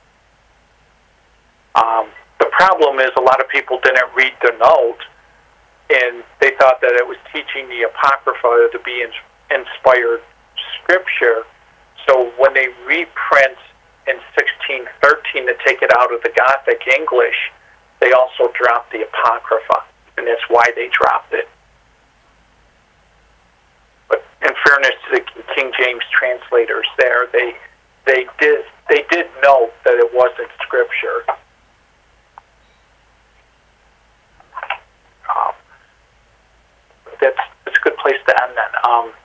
The problem is a lot of people didn't read the note, and they thought that it was teaching the Apocrypha to be inspired scripture. So when they reprint in 1613 to take it out of the Gothic English, they also dropped the Apocrypha, and that's why they dropped it. But in fairness to the King James translators there, they did note that it wasn't scripture. That's a good place to end then.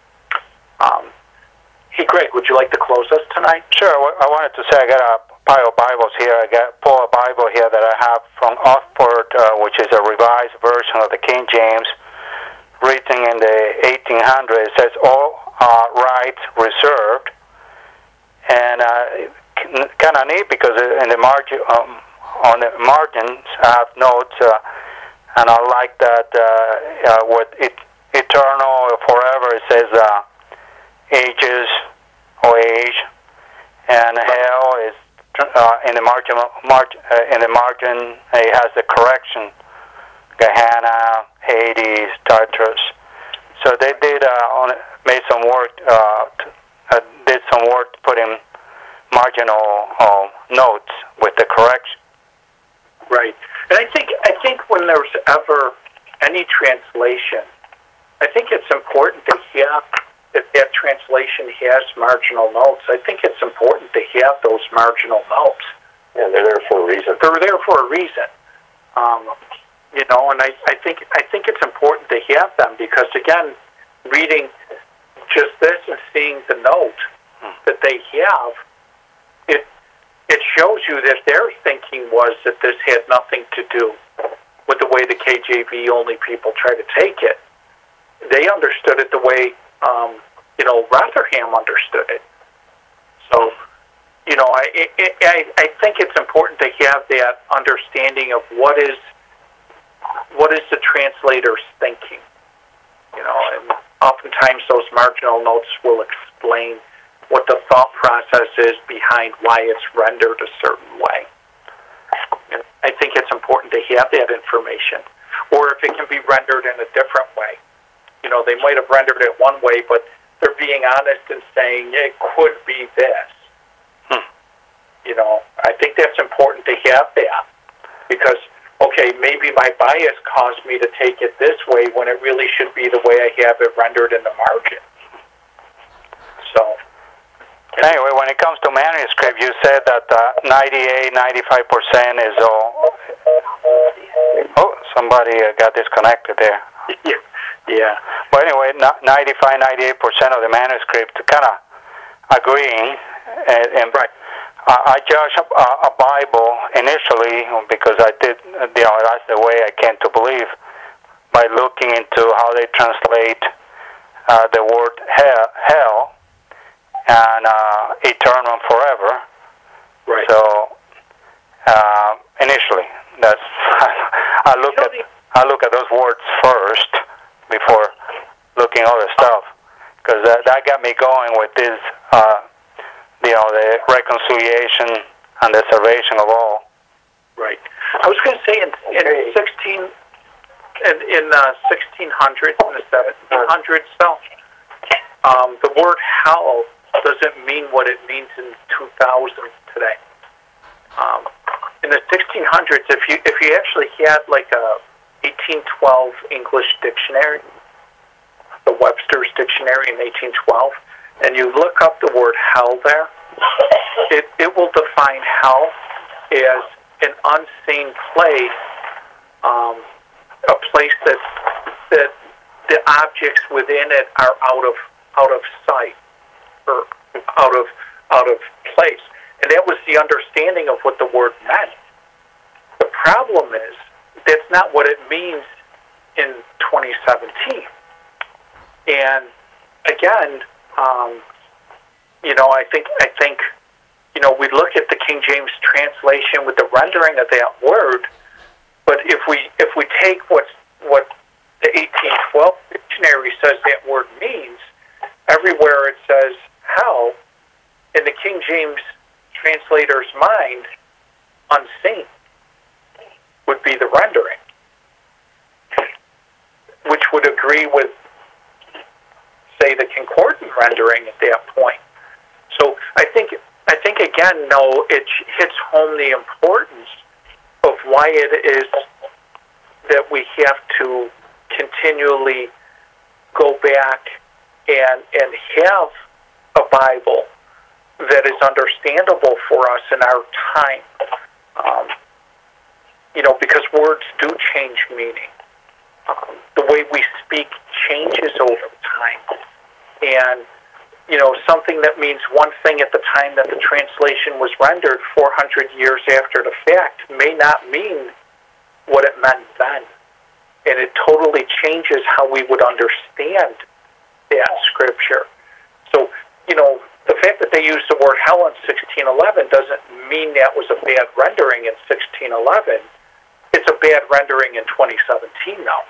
Hey, Greg, would you like to close us tonight? Sure. I wanted to say I got a pile of Bibles here. I pull a Bible here that I have from Oxford, which is a revised version of the King James, written in the 1800s. It says all rights reserved, and kind of neat because in the margin, on the margins, I have notes, and I like that with eternal or forever. It says ages or age, and hell is in the margin. In the margin, it has the correction: Gehenna, Hades, Tartarus. So they did made some work, did some work to put in marginal notes with the correction. Right, and I think when there's ever any translation, I think it's important to have if that translation has marginal notes. I think it's important to have those marginal notes. Yeah, they're there for a reason. They're there for a reason. And I think it's important to have them because, again, reading just this and seeing the note that they have, it shows you that their thinking was that this had nothing to do with the way the KJV only people try to take it. They understood it the way Rotherham understood it. So, I think it's important to have that understanding of what is the translator's thinking. And oftentimes those marginal notes will explain what the thought process is behind why it's rendered a certain way. And I think it's important to have that information. Or if it can be rendered in a different way. They might have rendered it one way, but they're being honest and saying it could be this. I think that's important to have that because, okay, maybe my bias caused me to take it this way when it really should be the way I have it rendered in the margin. So, anyway, when it comes to manuscript, you said that 95% is all. Oh, somebody got disconnected there. Yeah. But anyway, 98% of the manuscript kind of agreeing. And right. I judged a Bible initially because I did, that's the way I came to believe, by looking into how they translate the word hell and eternal and forever. Right. So initially, that's I look at those words first before looking at other stuff, because that got me going with this, the reconciliation and the salvation of all. Right. I was going to say in 1600s and the 1700s, the word hell doesn't mean what it means in 2000 today. In the 1600s, if you actually had like a 1812 English dictionary, the Webster's Dictionary in 1812, and you look up the word hell there, it will define hell as an unseen place, a place that the objects within it are out of sight or out of place, and that was the understanding of what the word meant. The problem is that's not what it means in 2017. And again, I think we look at the King James translation with the rendering of that word, but if we take what the 1812 dictionary says that word means, everywhere it says hell, in the King James translator's mind, unseen would be the rendering, which would agree with, say, the concordant rendering at that point. So I think again, no, it hits home the importance of why it is that we have to continually go back and have a Bible that is understandable for us in our time. Because words do change meaning. The way we speak changes over time. And, something that means one thing at the time that the translation was rendered 400 years after the fact may not mean what it meant then. And it totally changes how we would understand that scripture. So, the fact that they used the word hell in 1611 doesn't mean that was a bad rendering in 1611. It's a bad rendering in 2017 now.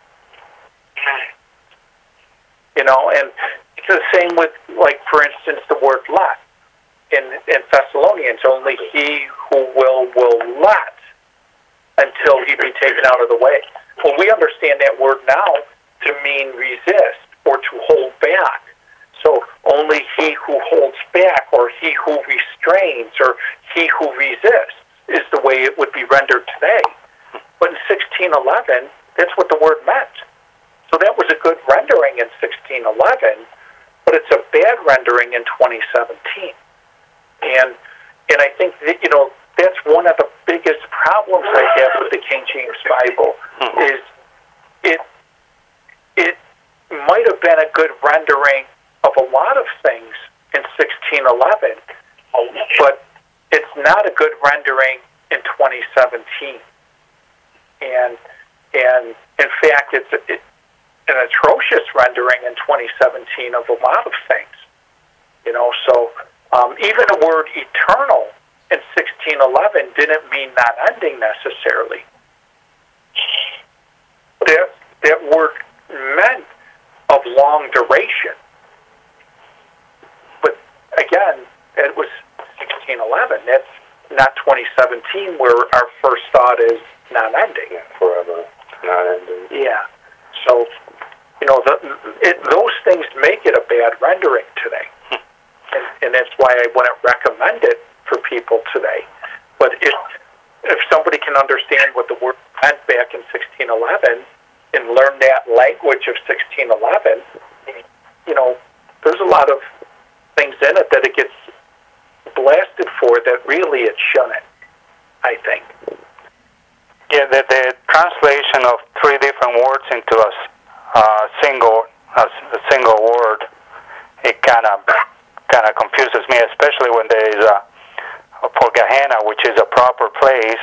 And it's the same with, like, for instance, the word let. In Thessalonians, only he who will let until he be taken out of the way. Well, we understand that word now to mean resist or to hold back. So only he who holds back or he who restrains or he who resists is the way it would be rendered today. But in 1611, that's what the word meant. So that was a good rendering in 1611, but it's a bad rendering in 2017. And I think that, that's one of the biggest problems I have with the King James Bible is it might have been a good rendering of a lot of things in 1611, but it's not a good rendering in 2017. And in fact, it's an atrocious rendering in 2017 of a lot of things. So even the word eternal in 1611 didn't mean not ending necessarily. That word meant of long duration. But again, it was 1611. That's not 2017, where our first thought is not ending. Yeah, forever, not ending. Yeah. So, those things make it a bad rendering today. And that's why I wouldn't recommend it for people today. But if somebody can understand what the word meant back in 1611 and learn that language of 1611, there's a lot of things in it that it gets blasted for that really it shouldn't, I think. Yeah, the translation of three different words into a single word, it kind of confuses me, especially when there is for Gehenna, which is a proper place,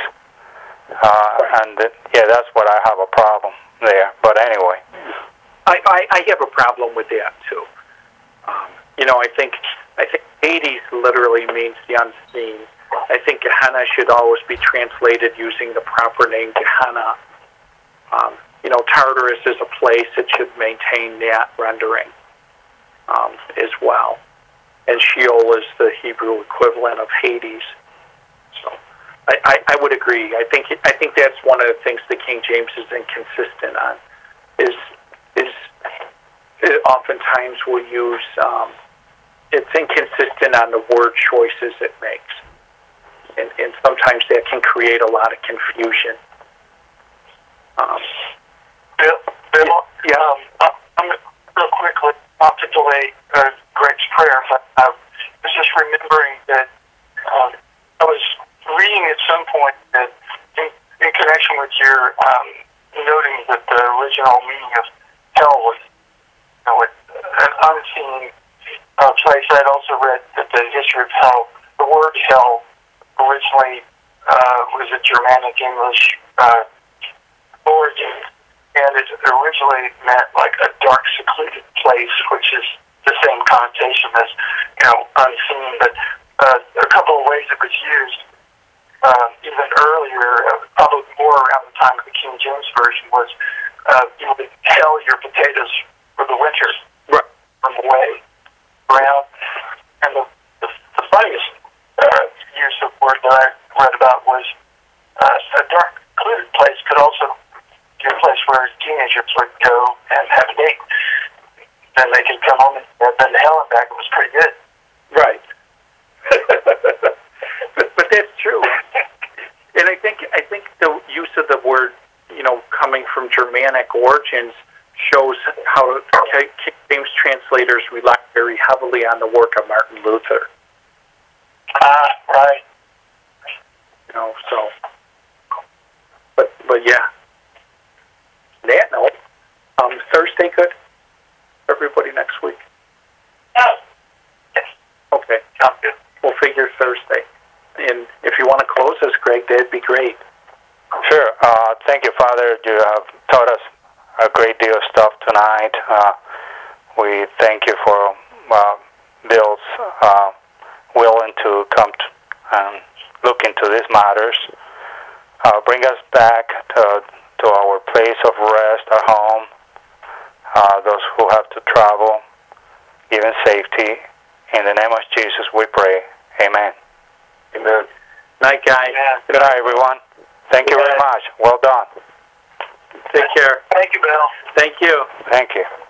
that's what I have a problem there. But anyway, I have a problem with that too. I think Hades literally means the unseen. I think Gehenna should always be translated using the proper name Gehenna. Tartarus is a place that should maintain that rendering as well. And Sheol is the Hebrew equivalent of Hades. So I would agree. I think that's one of the things the King James is inconsistent on. Is it oftentimes will use it's inconsistent on the word choices it makes, and sometimes that can create a lot of confusion. Bill, I'm real quickly, not to delay Greg's prayer, but I was just remembering that I was reading at some point that in connection with your noting that the original meaning of hell was an unseen place. I had also read that the history of hell, the word hell originally was a Germanic English origins, and it originally meant like a dark, secluded place, which is the same connotation as, unseen. But a couple of ways it was used, even earlier, probably more around the time of the King James Version, was you would hell your potatoes for the winter from away around. And the funniest use of word that I read about was a dark, secluded place could also be a place where teenagers would go and have a date. Then they could come home and been to hell and back. It was pretty good. Right. but that's true. And I think the use of the word, coming from Germanic origins, shows how King James translators rely very heavily on the work of Martin Luther. Right. So. But yeah. On that note, Thursday good? Everybody next week? No. Okay. Sounds good. We'll figure Thursday. And if you want to close us, Greg, that'd be great. Sure. Thank you, Father. You have taught us a great deal of stuff tonight. We thank you for Bill's willing to come and look into these matters. Bring us back to our place of rest, our home. Those who have to travel, even safety. In the name of Jesus, we pray. Amen. Amen. Night, guys. Yeah. Good night, everyone. Thank you very much. Well done. Take care. Thank you, Bill. Thank you. Thank you.